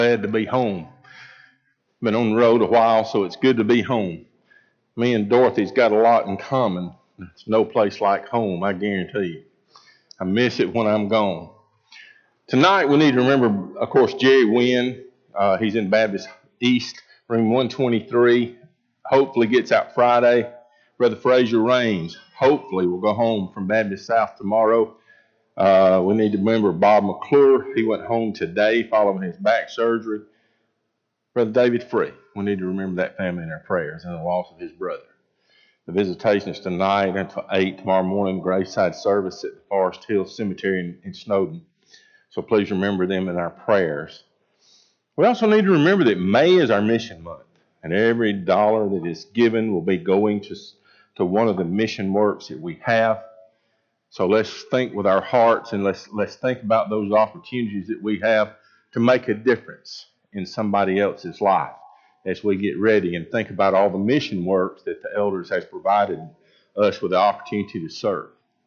Glad to be home. Been on the road a while, so it's good to be home. Me and Dorothy's got a lot in common. There's no place like home, I guarantee you. I miss it when I'm gone. Tonight we need to remember, of course, Jerry Wynn. He's in Baptist East, room 123. Hopefully gets out Friday. Brother Fraser Raines, hopefully will go home from Baptist South tomorrow. We need to remember Bob McClure. He went home today following his back surgery. Brother David Free, we need to remember that family in our prayers and the loss of his brother. The visitation is tonight until 8 tomorrow morning, graveside service at the Forest Hill Cemetery in Snowden. So please remember them in our prayers. We also need to remember that May is our mission month, and every dollar that is given will be going to one of the mission works that we have. So let's think with our hearts, and let's think about those opportunities that we have to make a difference in somebody else's life as we get ready and think about all the mission works that the elders has provided us with the opportunity to serve.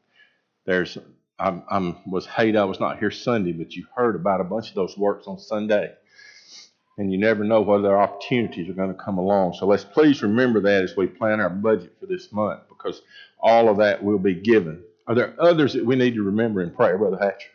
I was not here Sunday, but you heard about a bunch of those works on Sunday. And you never know whether opportunities are going to come along. So let's please remember that as we plan our budget for this month, because all of that will be given. Are there others that we need to remember in prayer, Brother Hatcher?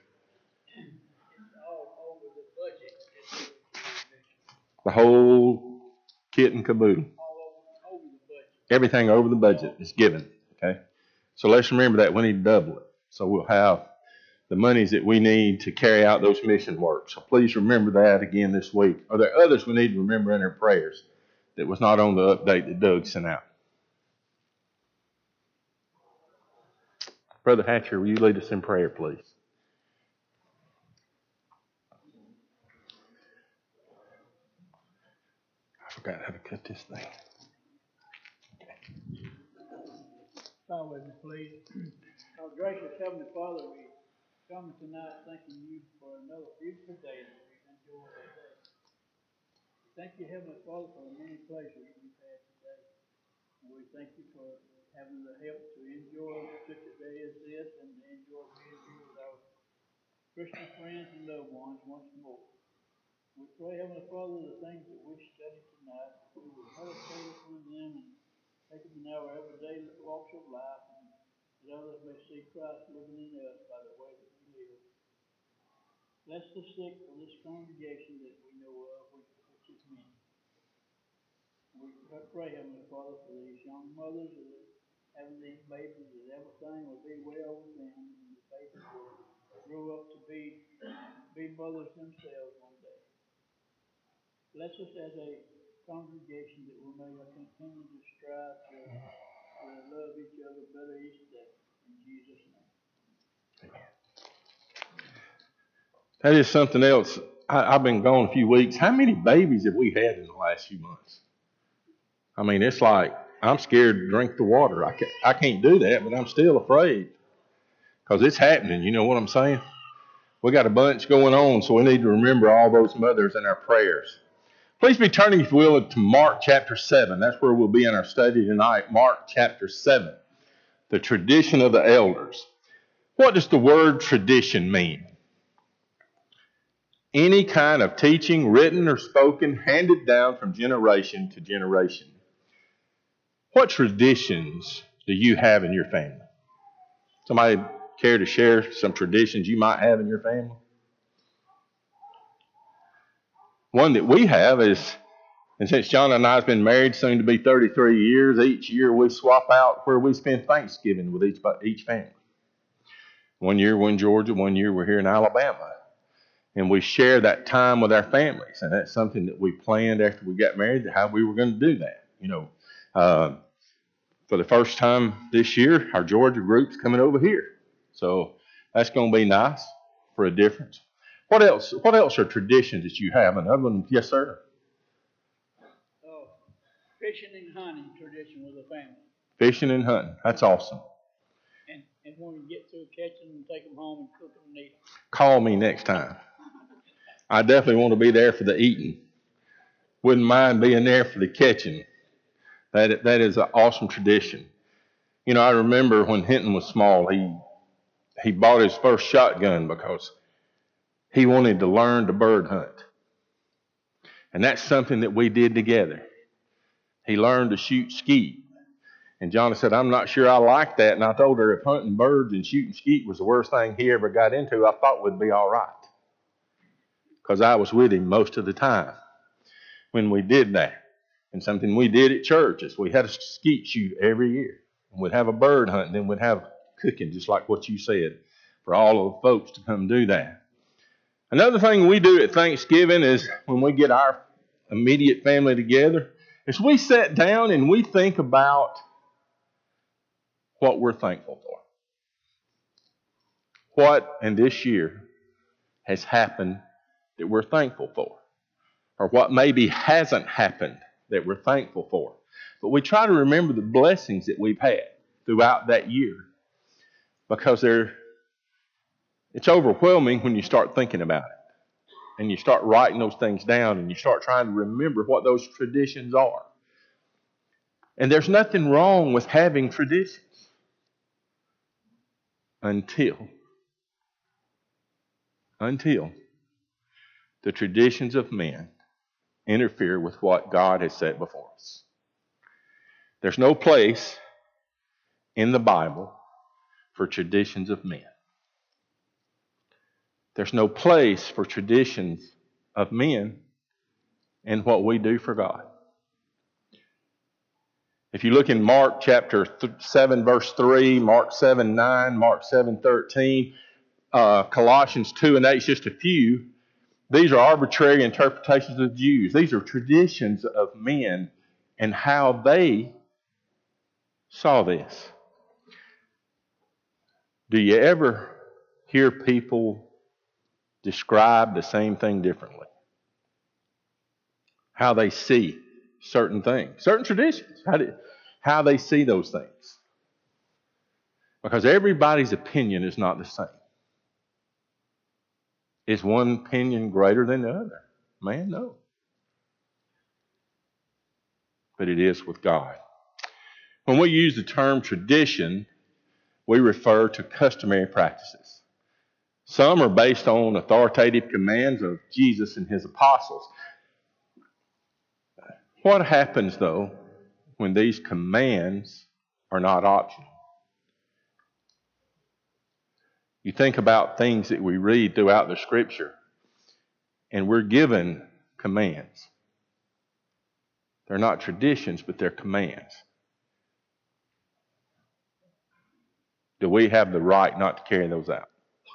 The whole kit and caboodle. Everything over the budget is given. Okay? So let's remember that. We need to double it. So we'll have the monies that we need to carry out those mission works. So please remember that again this week. Are there others we need to remember in our prayers that was not on the update that Doug sent out? Brother Hatcher, will you lead us in prayer, please? I forgot how to cut this thing. Bow with me, please. Our gracious Heavenly Father, we come tonight thanking you for another beautiful day that we've enjoyed today. Thank you, Heavenly Father, for the many pleasures we've had today. And we thank you for having the help to enjoy such a day as this and to enjoy being here with our Christian friends and loved ones once more. We pray, Heavenly Father, the things that we study tonight, we will meditate upon them and take them in our everyday walks of life, and that others may see Christ living in us by the way that we live. Bless the sick for this congregation that we know of, which is many. We pray, Heavenly Father, for these young mothers that are having these babies, that everything will be well with them, and the babies will grow up to be mothers themselves one day. Bless us as a congregation that we may continue to strive to love each other better each day. In Jesus' name. Amen. That is something else. I've been gone a few weeks. How many babies have we had in the last few months? I mean, it's like I'm scared to drink the water. I can't do that, but I'm still afraid because it's happening. You know what I'm saying? We got a bunch going on, so we need to remember all those mothers in our prayers. Please be turning, if you will, to Mark chapter 7. That's where we'll be in our study tonight. Mark chapter 7. The tradition of the elders. What does the word tradition mean? Any kind of teaching, written or spoken, handed down from generation to generation. What traditions do you have in your family? Somebody care to share some traditions you might have in your family? One that we have is, and since John and I have been married soon to be 33 years, each year we swap out where we spend Thanksgiving with each family. One year we're in Georgia, one year we're here in Alabama. And we share that time with our families. And that's something that we planned after we got married, how we were going to do that. For the first time this year, our Georgia group's coming over here. So that's going to be nice for a difference. What else are traditions that you have? Another one? Yes, sir. Fishing and hunting tradition with the family. Fishing and hunting. That's awesome. And when we get through catching them, take them home and cook them and eat them. Call me next time. I definitely want to be there for the eating. Wouldn't mind being there for the catching. That is an awesome tradition. You know, I remember when Hinton was small, he bought his first shotgun because he wanted to learn to bird hunt. And that's something that we did together. He learned to shoot skeet. And Johnny said, I'm not sure I like that. And I told her if hunting birds and shooting skeet was the worst thing he ever got into, I thought we'd be all right. Because I was with him most of the time when we did that. And something we did at church is we had a skeet shoot every year. And we'd have a bird hunt, and then we'd have cooking, just like what you said, for all of the folks to come do that. Another thing we do at Thanksgiving is when we get our immediate family together, is we sit down and we think about what we're thankful for. What in this year has happened that we're thankful for? Or what maybe hasn't happened that we're thankful for? But we try to remember the blessings that we've had throughout that year, because it's overwhelming when you start thinking about it. And you start writing those things down and you start trying to remember what those traditions are. And there's nothing wrong with having traditions until the traditions of men interfere with what God has set before us. There's no place in the Bible for traditions of men. There's no place for traditions of men in what we do for God. If you look in Mark chapter 7, verse 3, Mark 7, 9, Mark 7, 13, Colossians 2 and 8, it's just a few. These are arbitrary interpretations of Jews. These are traditions of men and how they saw this. Do you ever hear people describe the same thing differently? How they see certain things, certain traditions, how they see those things. Because everybody's opinion is not the same. Is one opinion greater than the other? Man, no. But it is with God. When we use the term tradition, we refer to customary practices. Some are based on authoritative commands of Jesus and his apostles. What happens, though, when these commands are not optional? You think about things that we read throughout the Scripture, and we're given commands. They're not traditions, but they're commands. Do we have the right not to carry those out?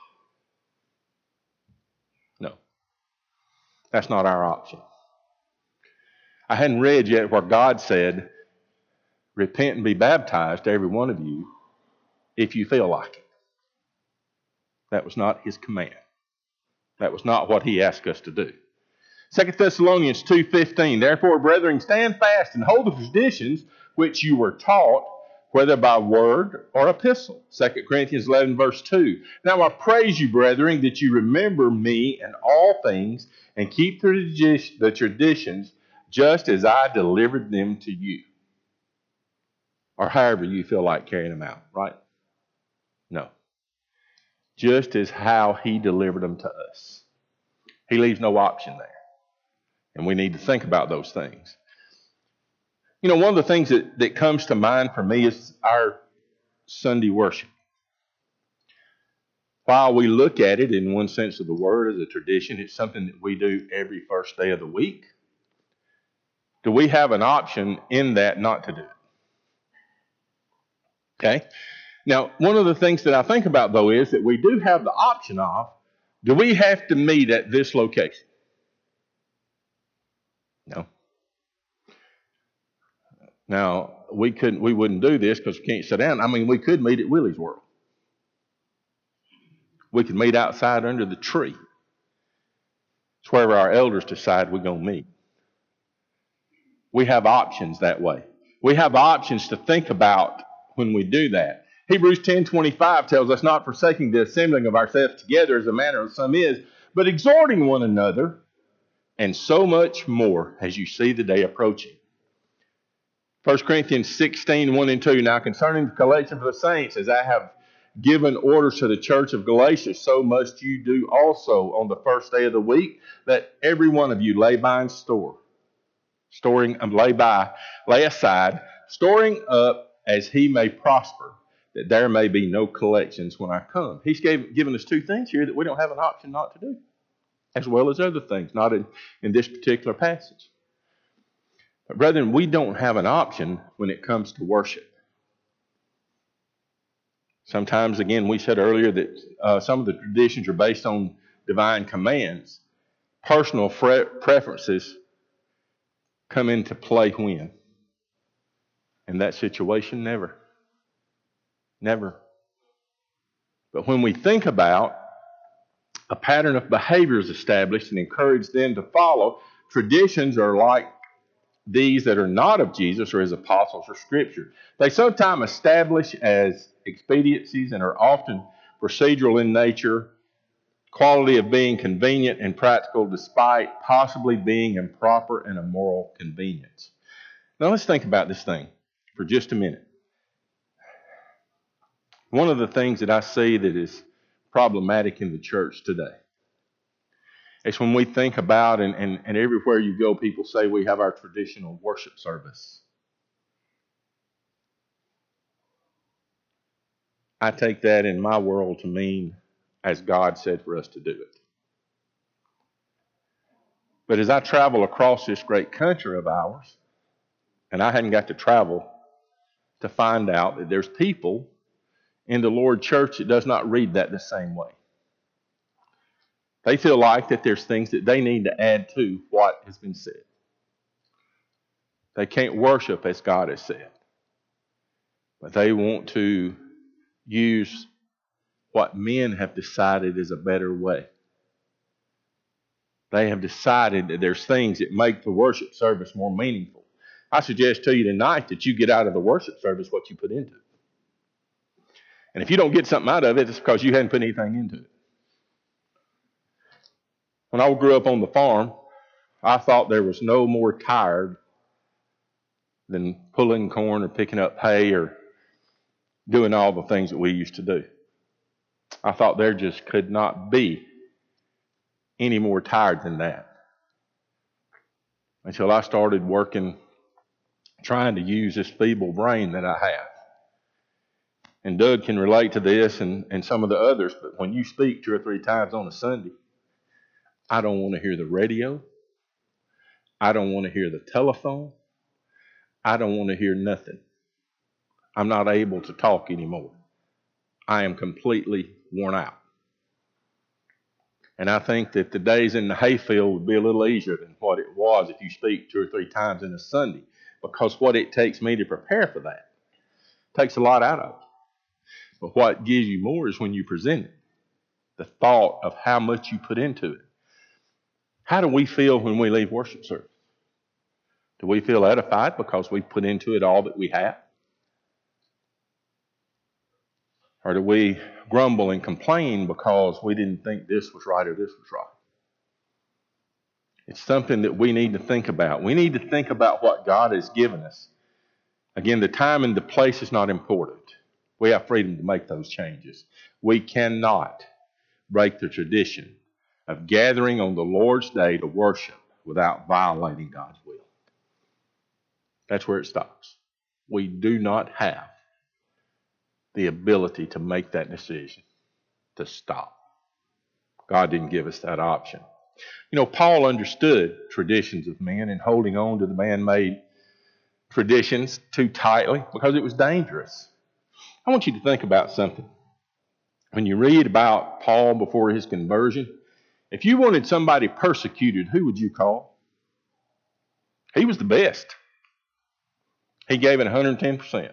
No. That's not our option. I hadn't read yet where God said, repent and be baptized, every one of you, if you feel like it. That was not his command. That was not what he asked us to do. 2 Thessalonians 2:15, therefore, brethren, stand fast and hold the traditions which you were taught, whether by word or epistle. 2 Corinthians 11, verse 2. Now I praise you, brethren, that you remember me in all things and keep the traditions just as I delivered them to you. Or however you feel like carrying them out, right? No. Just as how he delivered them to us. He leaves no option there. And we need to think about those things. You know, one of the things that comes to mind for me is our Sunday worship. While we look at it in one sense of the word as a tradition, it's something that we do every first day of the week. Do we have an option in that not to do it? Okay? Now, one of the things that I think about, though, is that we do have the option of, do we have to meet at this location? No. Now, we wouldn't do this because we can't sit down. I mean, we could meet at Willie's World. We could meet outside under the tree. It's wherever our elders decide we're going to meet. We have options that way. We have options to think about when we do that. Hebrews 10:25 tells us, not forsaking the assembling of ourselves together as the manner of some is, but exhorting one another, and so much more as you see the day approaching. 1 Corinthians 16:1 and 2. Now concerning the collection for the saints, as I have given orders to the church of Galatia, so must you do also on the first day of the week. Let every one of you lay by and lay aside, storing up as he may prosper, that there may be no collections when I come. He's given us two things here that we don't have an option not to do, as well as other things, not in this particular passage. But brethren, we don't have an option when it comes to worship. Sometimes, again, we said earlier that some of the traditions are based on divine commands. Personal preferences come into play when? In that situation, never. Never. But when we think about a pattern of behaviors established and encourage them to follow, traditions are like these that are not of Jesus or his apostles or Scripture. They sometimes establish as expediencies and are often procedural in nature, quality of being convenient and practical despite possibly being improper and a moral convenience. Now let's think about this thing for just a minute. One of the things that I see that is problematic in the church today is when we think about, and everywhere you go, people say we have our traditional worship service. I take that in my world to mean as God said for us to do it. But as I travel across this great country of ours, and I hadn't got to travel to find out that there's people in the Lord church that does not read that the same way. They feel like that there's things that they need to add to what has been said. They can't worship as God has said. But they want to use what men have decided is a better way. They have decided that there's things that make the worship service more meaningful. I suggest to you tonight that you get out of the worship service what you put into it. And if you don't get something out of it, it's because you hadn't put anything into it. When I grew up on the farm, I thought there was no more tired than pulling corn or picking up hay or doing all the things that we used to do. I thought there just could not be any more tired than that. Until I started working, trying to use this feeble brain that I have. And Doug can relate to this and some of the others, but when you speak 2 or 3 times on a Sunday, I don't want to hear the radio. I don't want to hear the telephone. I don't want to hear nothing. I'm not able to talk anymore. I am completely worn out. And I think that the days in the hayfield would be a little easier than what it was if you speak 2 or 3 times in a Sunday, because what it takes me to prepare for that takes a lot out of it. But what gives you more is when you present it, the thought of how much you put into it. How do we feel when we leave worship service? Do we feel edified because we put into it all that we have? Or do we grumble and complain because we didn't think this was right or this was right? It's something that we need to think about. We need to think about what God has given us. Again, the time and the place is not important. We have freedom to make those changes. We cannot break the tradition of gathering on the Lord's day to worship without violating God's will. That's where it stops. We do not have the ability to make that decision to stop. God didn't give us that option. You know, Paul understood traditions of men and holding on to the man-made traditions too tightly because it was dangerous. I want you to think about something. When you read about Paul before his conversion, if you wanted somebody persecuted, who would you call? He was the best. He gave it 110%.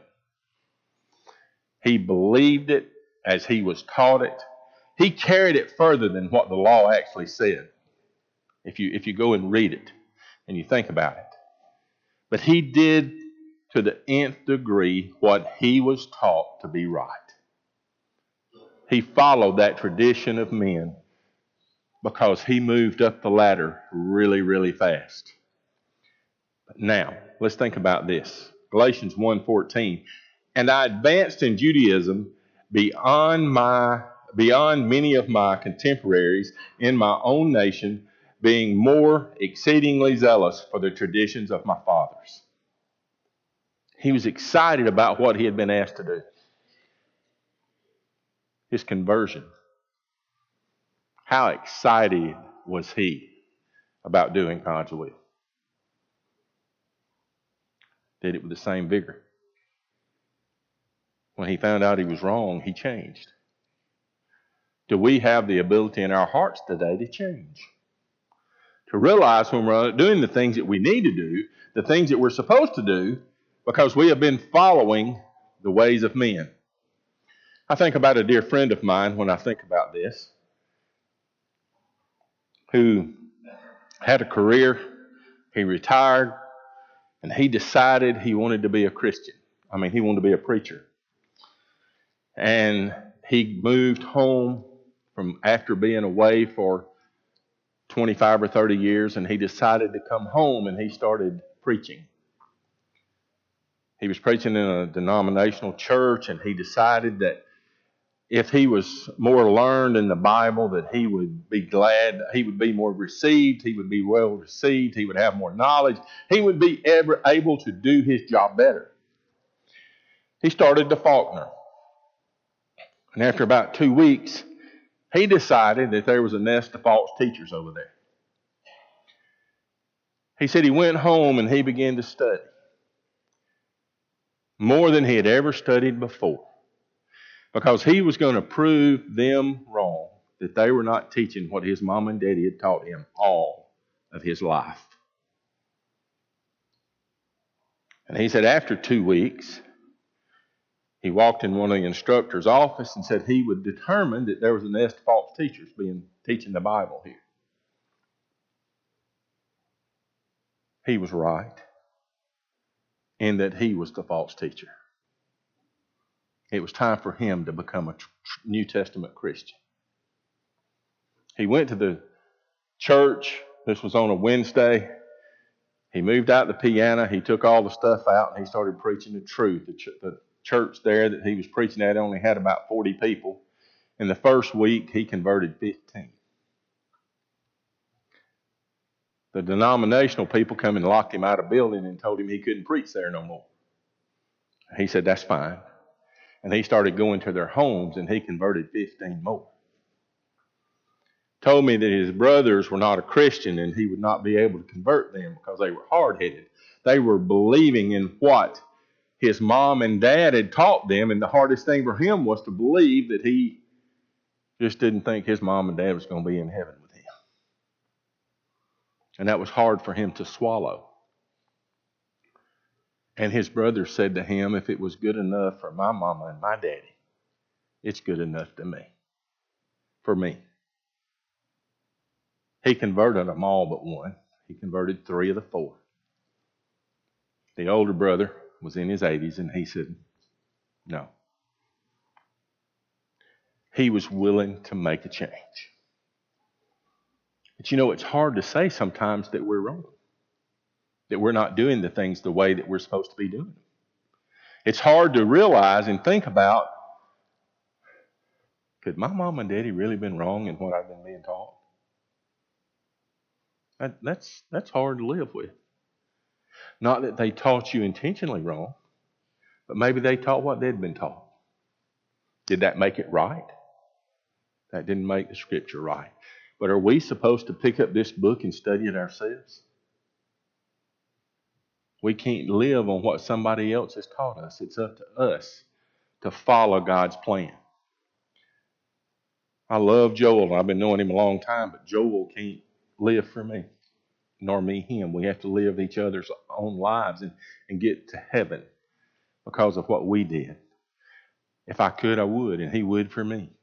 He believed it as he was taught it. He carried it further than what the law actually said. If you go and read it and you think about it. But he did to the nth degree what he was taught to be right. He followed that tradition of men because he moved up the ladder really, really fast. But now, let's think about this. Galatians 1:14. And I advanced in Judaism, beyond many of my contemporaries in my own nation, being more exceedingly zealous for the traditions of my fathers. He was excited about what he had been asked to do. His conversion. How excited was he about doing God's will? Did it with the same vigor. When he found out he was wrong, he changed. Do we have the ability in our hearts today to change? To realize when we're doing the things that we need to do, the things that we're supposed to do, because we have been following the ways of men. I think about a dear friend of mine when I think about this, who had a career, he retired, and he decided he wanted to be a Christian. He wanted to be a preacher. And he moved home from after being away for 25 or 30 years, and he decided to come home and he started preaching. He was preaching in a denominational church, and he decided that if he was more learned in the Bible, that he would be glad, he would be more received, he would be well received, he would have more knowledge, he would be able to do his job better. He started the Faulkner. And after about 2 weeks, he decided that there was a nest of false teachers over there. He said he went home and he began to study more than he had ever studied before, because he was going to prove them wrong, that they were not teaching what his mom and daddy had taught him all of his life. And he said after 2 weeks, he walked in one of the instructor's office and said he would determine that there was a nest of false teachers teaching the Bible here. He was right in that he was the false teacher. It was time for him to become a New Testament Christian. He went to the church. This was on a Wednesday. He moved out the piano. He took all the stuff out and he started preaching the truth. The church there that he was preaching at only had about 40 people. In the first week, he converted 15. The denominational people come and locked him out of the building and told him he couldn't preach there no more. He said, that's fine. And he started going to their homes and he converted 15 more. Told me that his brothers were not a Christian and he would not be able to convert them because they were hard-headed. They were believing in what his mom and dad had taught them, and the hardest thing for him was to believe that he just didn't think his mom and dad was going to be in heaven with him. And that was hard for him to swallow. And his brother said to him, if it was good enough for my mama and my daddy, it's good enough for me. He converted them all but one. He converted 3 of the 4. The older brother was in his 80s, and he said, no. He was willing to make a change. But it's hard to say sometimes that we're wrong, that we're not doing the things the way that we're supposed to be doing them. It's hard to realize and think about, could my mom and daddy really been wrong in what I've been being taught? That's hard to live with. Not that they taught you intentionally wrong, but maybe they taught what they'd been taught. Did that make it right? That didn't make the scripture right. But are we supposed to pick up this book and study it ourselves? We can't live on what somebody else has taught us. It's up to us to follow God's plan. I love Joel. I've been knowing him a long time, but Joel can't live for me, nor me him. We have to live each other's own lives and get to heaven because of what we did. If I could, I would, and he would for me.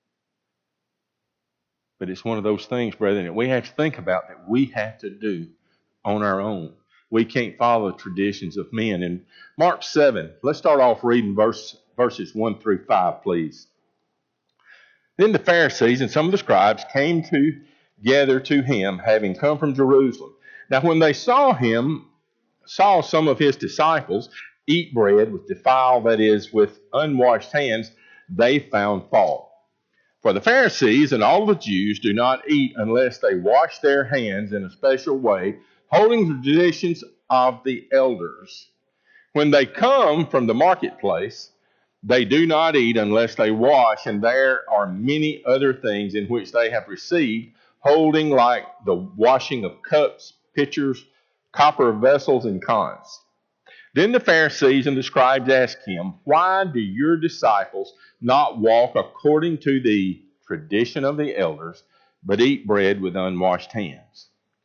But it's one of those things, brethren, that we have to think about, that we have to do on our own. We can't follow traditions of men. In Mark 7, let's start off reading verses 1 through 5, please. Then the Pharisees and some of the scribes came together to him, having come from Jerusalem. Now when they saw some of his disciples eat bread with defiled, that is, with unwashed hands, they found fault. For the Pharisees and all the Jews do not eat unless they wash their hands in a special way, holding the traditions of the elders. When they come from the marketplace, they do not eat unless they wash, and there are many other things in which they have received, holding like the washing of cups, pitchers, copper vessels, and cons. Then the Pharisees and the scribes asked him, "Why do your disciples not walk according to the tradition of the elders, but eat bread with unwashed hands?"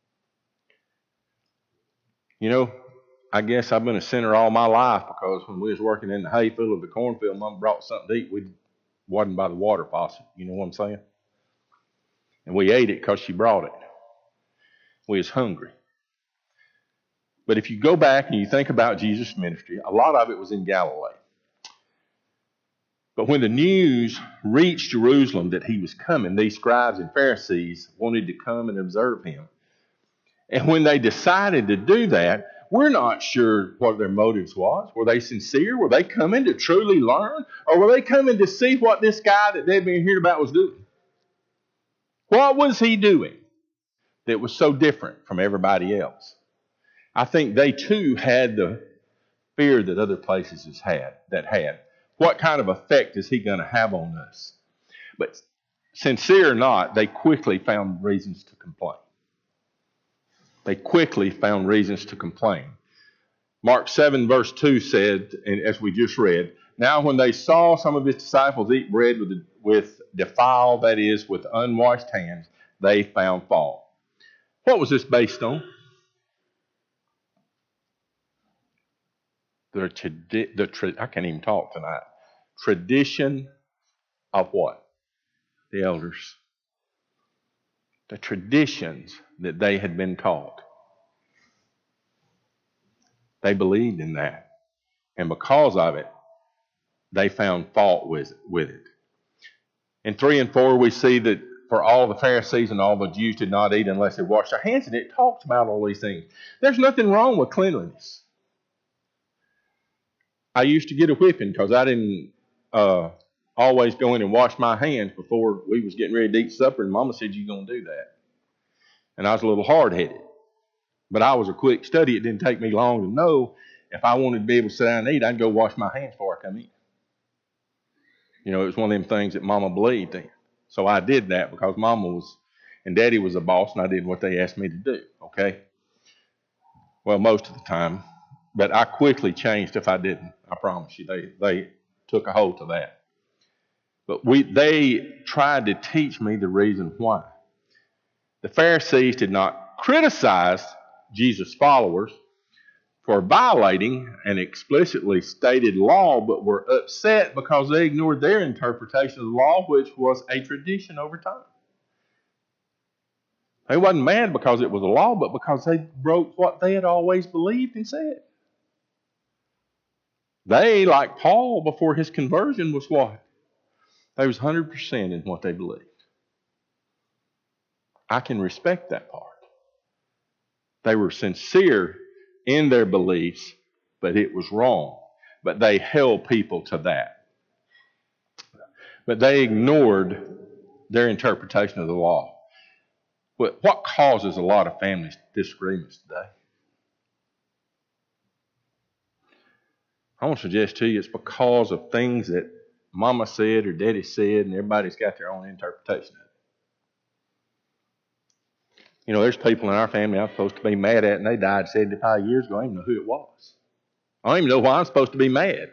You know, I guess I've been a sinner all my life, because when we was working in the hayfield of the cornfield, Mom brought something to eat. We wasn't by the water faucet. You know what I'm saying? And we ate it because she brought it. We was hungry. But if you go back and you think about Jesus' ministry, a lot of it was in Galilee. But when the news reached Jerusalem that he was coming, these scribes and Pharisees wanted to come and observe him. And when they decided to do that, we're not sure what their motives was. Were they sincere? Were they coming to truly learn? Or were they coming to see what this guy that they'd been hearing about was doing? What was he doing that was so different from everybody else? I think they too had the fear that other places had. What kind of effect is he going to have on us? But sincere or not, they quickly found reasons to complain. Mark 7 verse 2 said, and as we just read, "Now when they saw some of his disciples eat bread with defiled, that is, with unwashed hands, they found fault." What was this based on? I can't even talk tonight. Tradition of what? The elders. The traditions that they had been taught. They believed in that. And because of it, they found fault with it. In 3 and 4, we see that for all the Pharisees and all the Jews did not eat unless they washed their hands. And it talks about all these things. There's nothing wrong with cleanliness. I used to get a whipping because I didn't always go in and wash my hands before we was getting ready to eat supper. And Mama said, "You're going to do that." And I was a little hard-headed. But I was a quick study. It didn't take me long to know if I wanted to be able to sit down and eat, I'd go wash my hands before I come eat. You know, it was one of them things that Mama believed in. So I did that because Mama and Daddy was a boss, and I did what they asked me to do, okay? Well, most of the time. But I quickly changed if I didn't. I promise you. They took a hold to that. But they tried to teach me the reason why. The Pharisees did not criticize Jesus' followers for violating an explicitly stated law, but were upset because they ignored their interpretation of the law, which was a tradition over time. They wasn't mad because it was a law, but because they broke what they had always believed and said. They, like Paul before his conversion, was what? They was 100% in what they believed. I can respect that part. They were sincere in their beliefs, but it was wrong. But they held people to that. But they ignored their interpretation of the law. What causes a lot of families disagreements today? I want to suggest to you it's because of things that Mama said or Daddy said, and everybody's got their own interpretation of it. You know, there's people in our family I'm supposed to be mad at, and they died 75 years ago. I don't even know who it was. I don't even know why I'm supposed to be mad.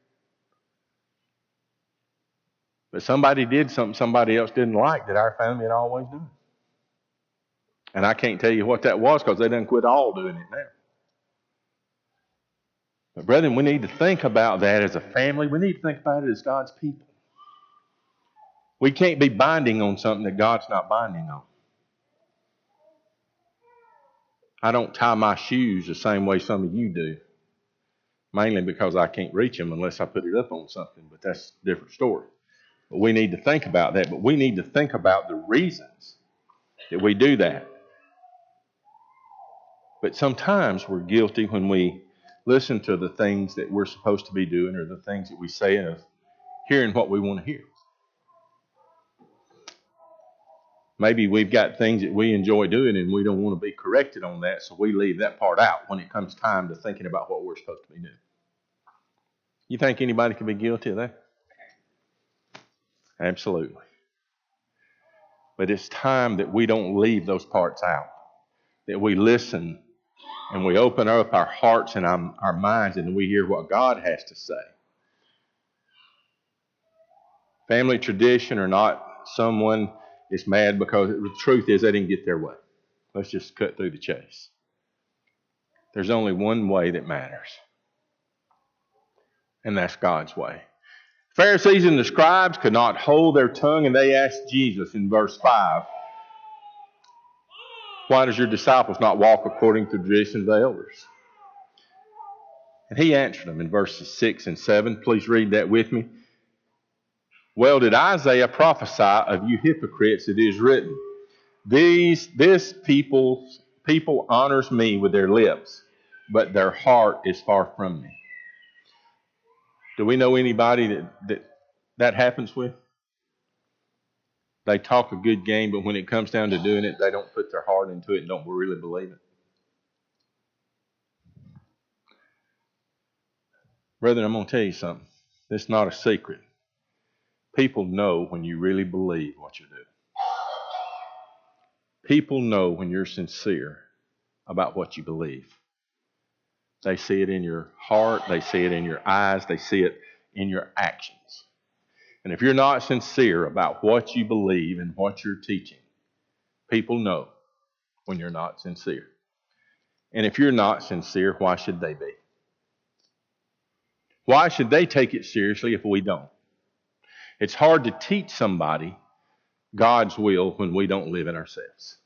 But somebody did something somebody else didn't like that our family had always done. And I can't tell you what that was because they done quit all doing it now. But brethren, we need to think about that as a family. We need to think about it as God's people. We can't be binding on something that God's not binding on. I don't tie my shoes the same way some of you do. Mainly because I can't reach them unless I put it up on something. But that's a different story. But we need to think about that. But we need to think about the reasons that we do that. But sometimes we're guilty when we listen to the things that we're supposed to be doing or the things that we say of hearing what we want to hear. Maybe we've got things that we enjoy doing and we don't want to be corrected on that, so we leave that part out when it comes time to thinking about what we're supposed to be doing. You think anybody can be guilty of that? Absolutely. But it's time that we don't leave those parts out, that we listen and we open up our hearts and our minds and we hear what God has to say. Family tradition or not, someone is mad because the truth is they didn't get their way. Let's just cut through the chase. There's only one way that matters, and that's God's way. Pharisees and the scribes could not hold their tongue, and they asked Jesus in verse 5, why does your disciples not walk according to the tradition of the elders? And he answered them in verses 6 and 7. Please read that with me. Well, did Isaiah prophesy of you hypocrites? It is written, this people honors me with their lips, but their heart is far from me. Do we know anybody that happens with? They talk a good game, but when it comes down to doing it, they don't put their heart into it and don't really believe it. Brethren, I'm going to tell you something. It's not a secret. People know when you really believe what you do. People know when you're sincere about what you believe. They see it in your heart. They see it in your eyes. They see it in your actions. And if you're not sincere about what you believe and what you're teaching, people know when you're not sincere. And if you're not sincere, why should they be? Why should they take it seriously if we don't? It's hard to teach somebody God's will when we don't live it ourselves.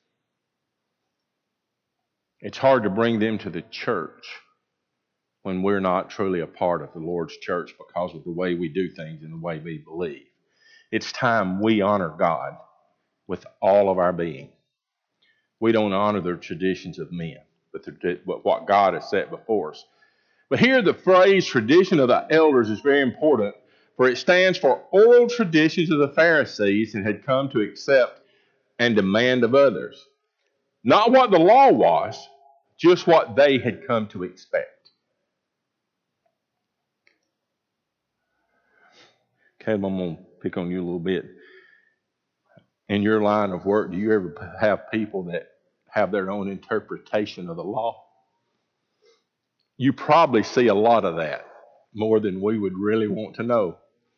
It's hard to bring them to the church when we're not truly a part of the Lord's church because of the way we do things and the way we believe. It's time we honor God with all of our being. We don't honor the traditions of men, but what God has set before us. But here the phrase tradition of the elders is very important, for it stands for oral traditions of the Pharisees and had come to accept and demand of others. Not what the law was, just what they had come to expect. Caleb, I'm going to pick on you a little bit. In your line of work, do you ever have people that have their own interpretation of the law? You probably see a lot of that, more than we would really want to know.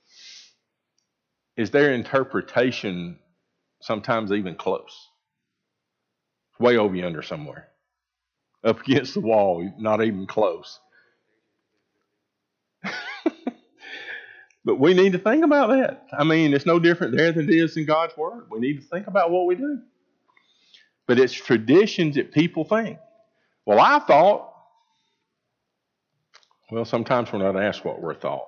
Is their interpretation sometimes even close? Way over yonder somewhere. Up against the wall, not even close. But we need to think about that. I mean, it's no different there than it is in God's Word. We need to think about what we do. But it's traditions that people think. Well, I thought. Well, sometimes we're not asked what we're thought.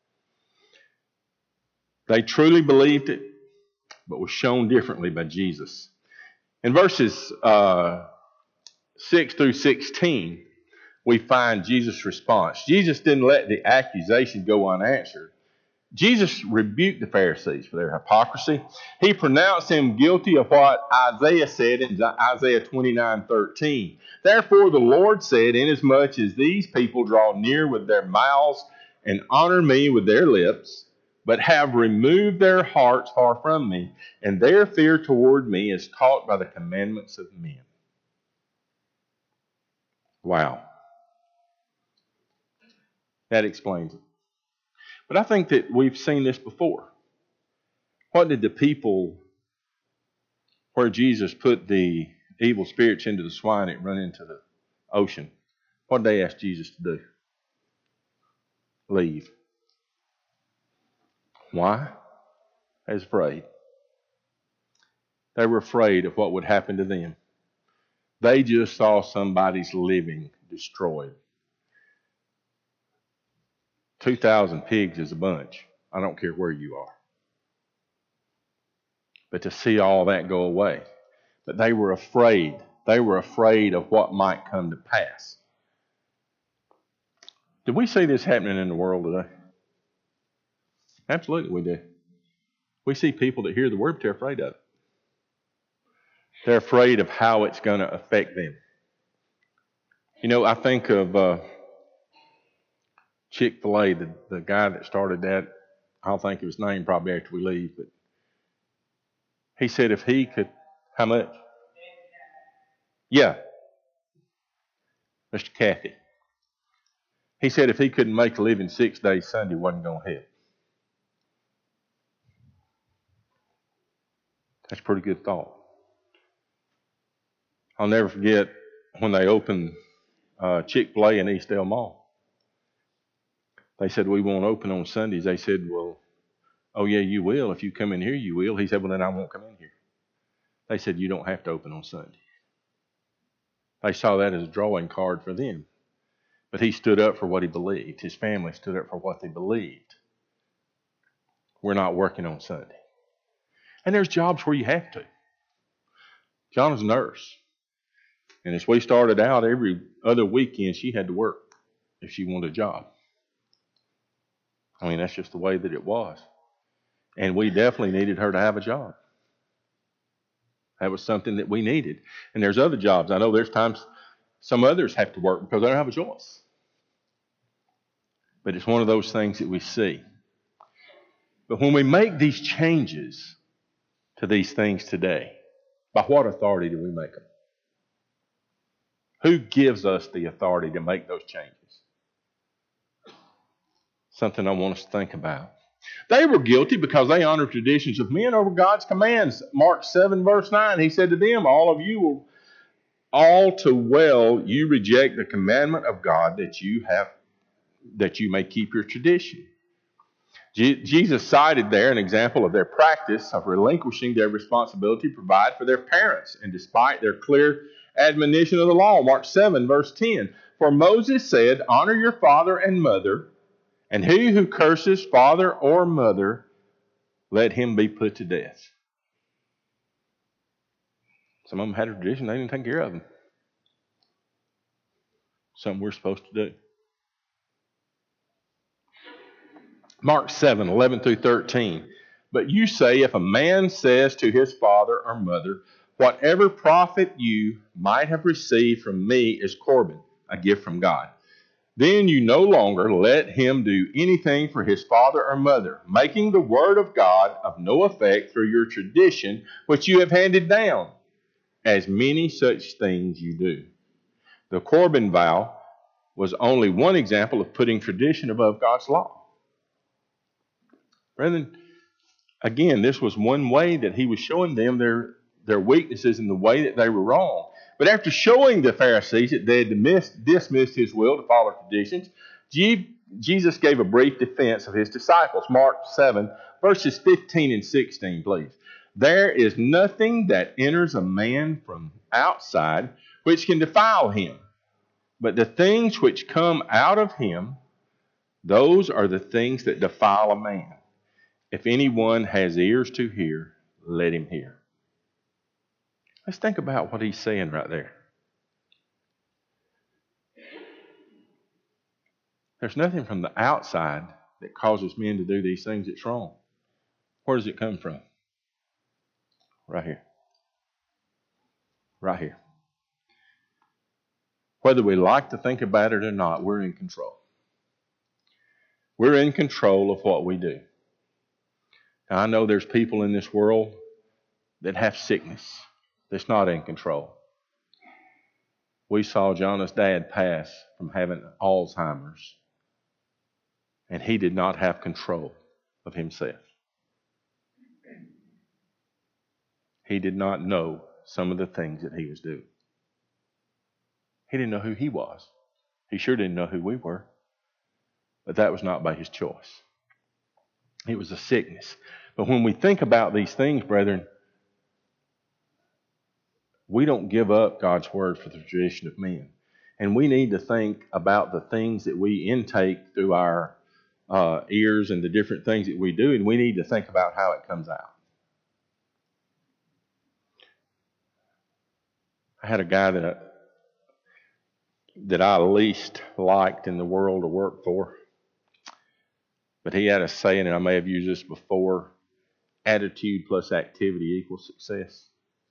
They truly believed it, but was shown differently by Jesus. In verses 6 through 16, we find Jesus' response. Jesus didn't let the accusation go unanswered. Jesus rebuked the Pharisees for their hypocrisy. He pronounced them guilty of what Isaiah said in Isaiah 29:13. Therefore the Lord said, inasmuch as these people draw near with their mouths and honor me with their lips, but have removed their hearts far from me, and their fear toward me is taught by the commandments of men. Wow. That explains it. But I think that we've seen this before. What did the people, where Jesus put the evil spirits into the swine that run into the ocean, what did they ask Jesus to do? Leave. Why? They was afraid. They were afraid of what would happen to them. They just saw somebody's living destroyed. 2,000 pigs is a bunch. I don't care where you are. But to see all that go away. But they were afraid. They were afraid of what might come to pass. Did we see this happening in the world today? Absolutely we do. We see people that hear the word, but they're afraid of it. They're afraid of how it's going to affect them. You know, I think of Chick-fil-A, the guy that started that. I'll think of his name probably after we leave, but he said if he could, how much? Yeah, Mr. Cathy. He said if he couldn't make a living 6 days, Sunday wasn't going to help. That's a pretty good thought. I'll never forget when they opened Chick-fil-A in East Del Mall. They said, we won't open on Sundays. They said, well, oh yeah, you will. If you come in here, you will. He said, well, then I won't come in here. They said, you don't have to open on Sunday. They saw that as a drawing card for them. But he stood up for what he believed. His family stood up for what they believed. We're not working on Sunday. And there's jobs where you have to. John is a nurse. And as we started out, every other weekend she had to work if she wanted a job. I mean, that's just the way that it was. And we definitely needed her to have a job. That was something that we needed. And there's other jobs. I know there's times some others have to work because they don't have a choice. But it's one of those things that we see. But when we make these changes to these things today, by what authority do we make them? Who gives us the authority to make those changes? Something I want us to think about. They were guilty because they honored traditions of men over God's commands. Mark 7 verse 9, he said to them, all of you will all too well you reject the commandment of God that you may keep your tradition. Jesus cited there an example of their practice of relinquishing their responsibility to provide for their parents, and despite their clear admonition of the law. Mark 7 verse 10, for Moses said, honor your father and mother, and he who curses father or mother, let him be put to death. Some of them had a tradition, they didn't take care of them. Something we're supposed to do. Mark 7, 11 through 13. But you say, if a man says to his father or mother, whatever profit you might have received from me is Corban, a gift from God, then you no longer let him do anything for his father or mother, making the word of God of no effect through your tradition, which you have handed down, as many such things you do. The Corban vow was only one example of putting tradition above God's law. Brethren, again, this was one way that he was showing them their weaknesses and the way that they were wrong. But after showing the Pharisees that they had dismissed his will to follow traditions, Jesus gave a brief defense of his disciples. Mark 7, verses 15 and 16, please. There is nothing that enters a man from outside which can defile him, but the things which come out of him, those are the things that defile a man. If anyone has ears to hear, let him hear. Let's think about what he's saying right there. There's nothing from the outside that causes men to do these things that's wrong. Where does it come from? Right here. Right here. Whether we like to think about it or not, we're in control. We're in control of what we do. Now, I know there's people in this world that have sickness that's not in control. We saw Jonah's dad pass from having Alzheimer's, and he did not have control of himself. He did not know some of the things that he was doing. He didn't know who he was. He sure didn't know who we were. But that was not by his choice. It was a sickness. But when we think about these things, brethren, we don't give up God's word for the tradition of men. And we need to think about the things that we intake through our ears and the different things that we do, and we need to think about how it comes out. I had a guy that I least liked in the world to work for. But he had a saying, and I may have used this before, attitude plus activity equals success.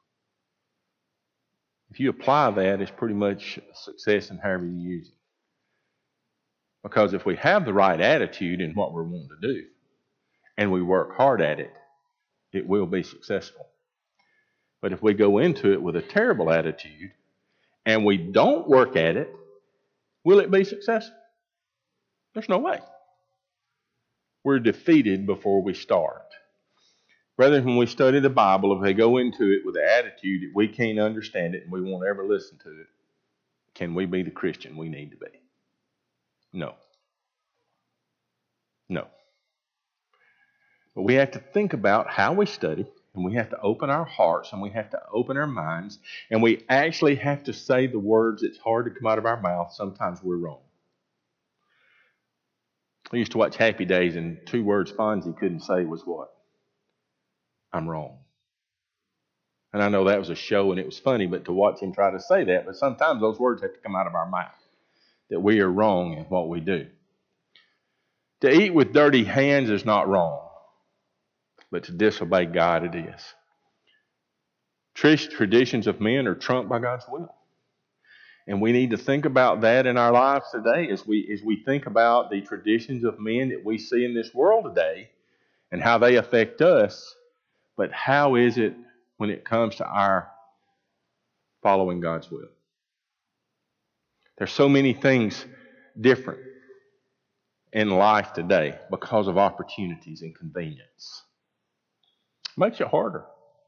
If you apply that, it's pretty much success in however you use it. Because if we have the right attitude in what we're wanting to do, and we work hard at it, it will be successful. But if we go into it with a terrible attitude, and we don't work at it, will it be successful? There's no way. We're defeated before we start. Rather, when we study the Bible, if we go into it with the attitude that we can't understand it and we won't ever listen to it, can we be the Christian we need to be? No. No. But we have to think about how we study, and we have to open our hearts, and we have to open our minds, and we actually have to say the words that's hard to come out of our mouth. Sometimes we're wrong. I used to watch Happy Days, and 2 words Fonzie couldn't say was what? I'm wrong. And I know that was a show and it was funny, but to watch him try to say that, but sometimes those words have to come out of our mouth, that we are wrong in what we do. To eat with dirty hands is not wrong, but to disobey God it is. Traditions of men are trumped by God's will. And we need to think about that in our lives today as we think about the traditions of men that we see in this world today and how they affect us. But how is it when it comes to our following God's will? There's so many things different in life today because of opportunities and convenience. It makes it harder.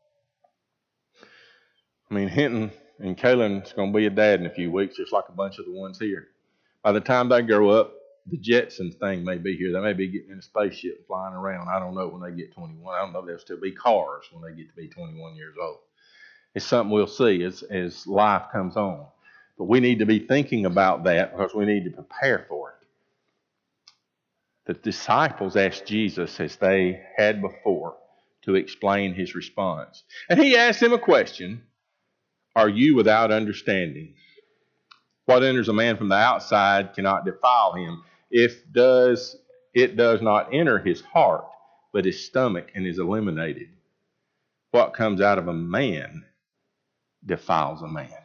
I mean, Hinton and Kaylin's going to be a dad in a few weeks, just like a bunch of the ones here. By the time they grow up, the Jetsons thing may be here. They may be getting in a spaceship and flying around. I don't know when they get 21. I don't know if they'll still be cars when they get to be 21 years old. It's something we'll see as life comes on. But we need to be thinking about that because we need to prepare for it. The disciples asked Jesus, as they had before, to explain his response. And he asked them a question: are you without understanding? What enters a man from the outside cannot defile him. It does not enter his heart, but his stomach, and is eliminated. What comes out of a man defiles a man.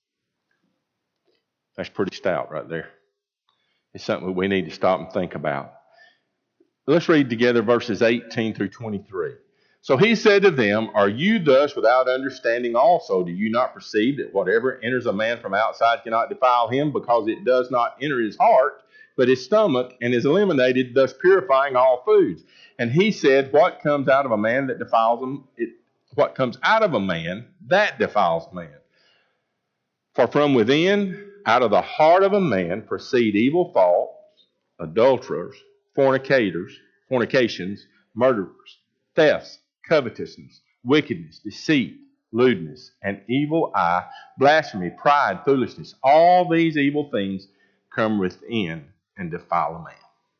That's pretty stout right there. It's something we need to stop and think about. Let's read together verses 18 through 23. So he said to them, are you thus without understanding also? Do you not perceive that whatever enters a man from outside cannot defile him, because it does not enter his heart, but his stomach, and is eliminated, thus purifying all foods? And he said, what comes out of a man that defiles him? What comes out of a man, that defiles a man. For from within, out of the heart of a man, proceed evil thoughts, adulterers, fornications, murderers, thefts, covetousness, wickedness, deceit, lewdness, an evil eye, blasphemy, pride, foolishness. All these evil things come within and defile a man.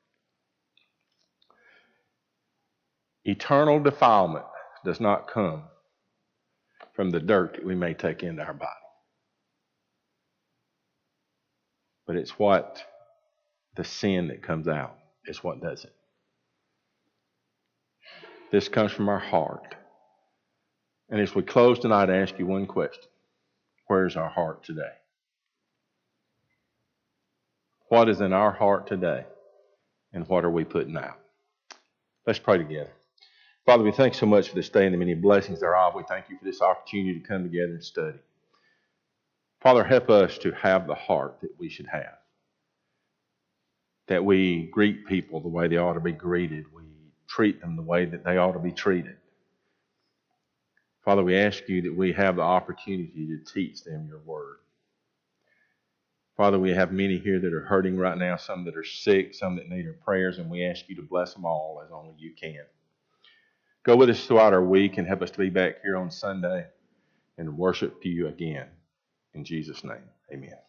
Eternal defilement does not come from the dirt that we may take into our body, but it's what the sin that comes out is what does it. This comes from our heart. And as we close tonight, I ask you one question. Where's our heart today? What is in our heart today? And what are we putting out? Let's pray together. Father, we thank you so much for this day and the many blessings thereof. We thank you for this opportunity to come together and study. Father, help us to have the heart that we should have. That we greet people the way they ought to be greeted. We treat them the way that they ought to be treated. Father, we ask you that we have the opportunity to teach them your word. Father, we have many here that are hurting right now, some that are sick, some that need our prayers, and we ask you to bless them all as only you can. Go with us throughout our week and help us to be back here on Sunday and worship you again. In Jesus' name, amen.